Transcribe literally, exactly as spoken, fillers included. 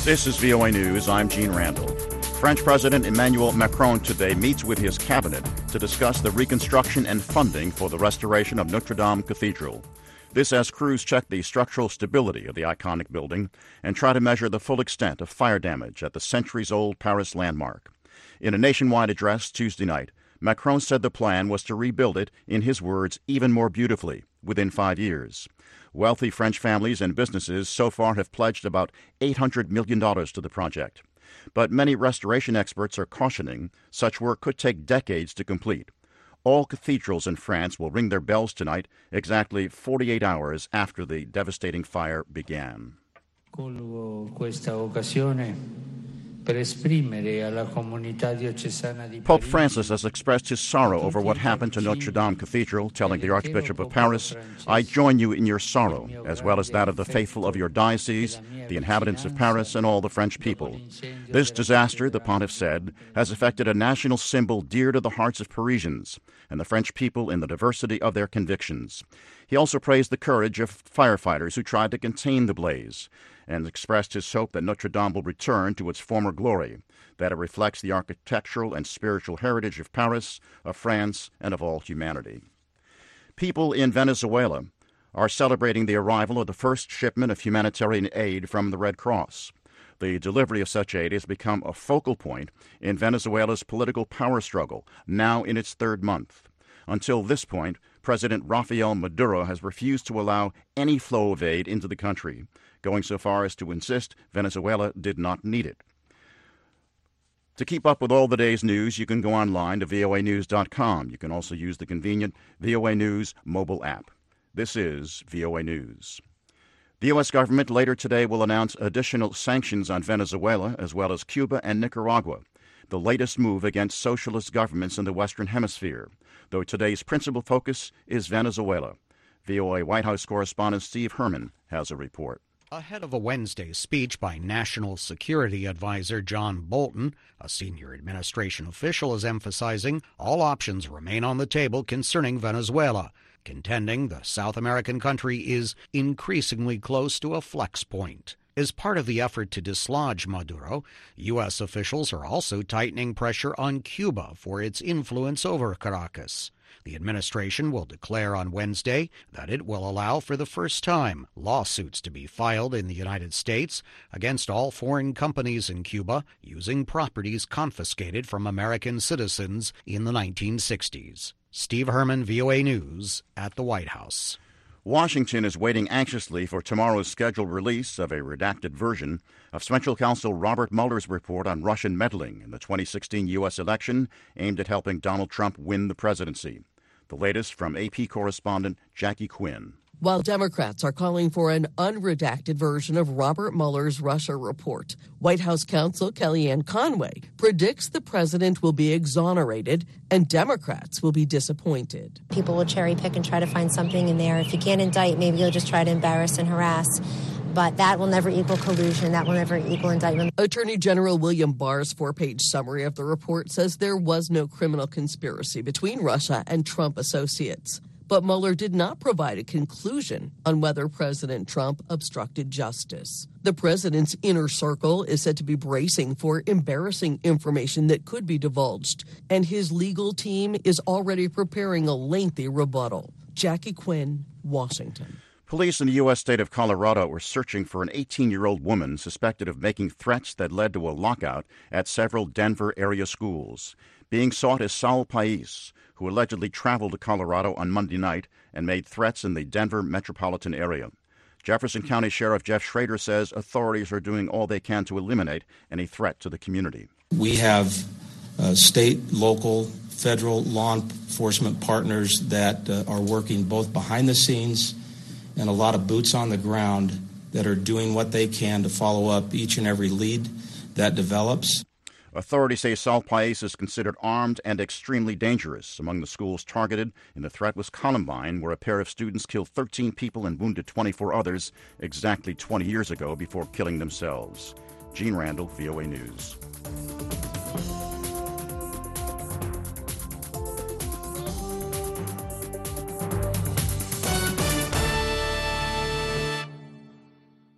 This is V O A News. I'm Gene Randall. French President Emmanuel Macron today meets with his cabinet to discuss the reconstruction and funding for the restoration of Notre Dame Cathedral. This as crews check the structural stability of the iconic building and try to measure the full extent of fire damage at the centuries-old Paris landmark. In a nationwide address Tuesday night, Macron said the plan was to rebuild it, in his words, even more beautifully within five years. Wealthy French families and businesses so far have pledged about eight hundred million dollars to the project. But many restoration experts are cautioning such work could take decades to complete. All cathedrals in France will ring their bells tonight, exactly forty-eight hours after the devastating fire began. Colgo questa occasione per esprimere alla comunità diocesana di Pope Parigi. Francis has expressed his sorrow over what happened to Notre Dame Cathedral, telling the Archbishop of Paris, "I join you in your sorrow, as well as that of the faithful of your diocese, the inhabitants of Paris, and all the French people. This disaster," the pontiff said, "has affected a national symbol dear to the hearts of Parisians and the French people in the diversity of their convictions." He also praised the courage of firefighters who tried to contain the blaze and expressed his hope that Notre Dame will return to its former glory, that it reflects the architectural and spiritual heritage of Paris, of France, and of all humanity. People in Venezuela are celebrating the arrival of the first shipment of humanitarian aid from the Red Cross. The delivery of such aid has become a focal point in Venezuela's political power struggle, now in its third month. Until this point, President Rafael Maduro has refused to allow any flow of aid into the country, going so far as to insist Venezuela did not need it. To keep up with all the day's news, you can go online to V O A news dot com. You can also use the convenient V O A News mobile app. This is V O A News. The U S government later today will announce additional sanctions on Venezuela as well as Cuba and Nicaragua, the latest move against socialist governments in the Western Hemisphere, though today's principal focus is Venezuela. V O A White House correspondent Steve Herman has a report. Ahead of a Wednesday speech by National Security Advisor John Bolton, a senior administration official is emphasizing all options remain on the table concerning Venezuela, contending the South American country is increasingly close to a flex point. As part of the effort to dislodge Maduro, U S officials are also tightening pressure on Cuba for its influence over Caracas. The administration will declare on Wednesday that it will allow for the first time lawsuits to be filed in the United States against all foreign companies in Cuba using properties confiscated from American citizens in the nineteen sixties. Steve Herman, V O A News, at the White House. Washington is waiting anxiously for tomorrow's scheduled release of a redacted version of Special Counsel Robert Mueller's report on Russian meddling in the twenty sixteen U S election aimed at helping Donald Trump win the presidency. The latest from A P correspondent Jackie Quinn. While Democrats are calling for an unredacted version of Robert Mueller's Russia report, White House counsel Kellyanne Conway predicts the president will be exonerated and Democrats will be disappointed. People will cherry pick and try to find something in there. If you can't indict, maybe you'll just try to embarrass and harass. But that will never equal collusion. That will never equal indictment. Attorney General William Barr's four-page summary of the report says there was no criminal conspiracy between Russia and Trump associates. But Mueller did not provide a conclusion on whether President Trump obstructed justice. The president's inner circle is said to be bracing for embarrassing information that could be divulged, and his legal team is already preparing a lengthy rebuttal. Jackie Quinn, Washington. Police in the U S state of Colorado were searching for an eighteen-year-old woman suspected of making threats that led to a lockout at several Denver area schools. Being sought is Saul Pais, who allegedly traveled to Colorado on Monday night and made threats in the Denver metropolitan area. Jefferson County Sheriff Jeff Schrader says authorities are doing all they can to eliminate any threat to the community. We have uh, state, local, federal law enforcement partners that uh, are working both behind the scenes and a lot of boots on the ground that are doing what they can to follow up each and every lead that develops. Authorities say Saul Pais is considered armed and extremely dangerous. Among the schools targeted in the threat was Columbine, where a pair of students killed thirteen people and wounded twenty-four others exactly twenty years ago before killing themselves. Gene Randall, V O A News.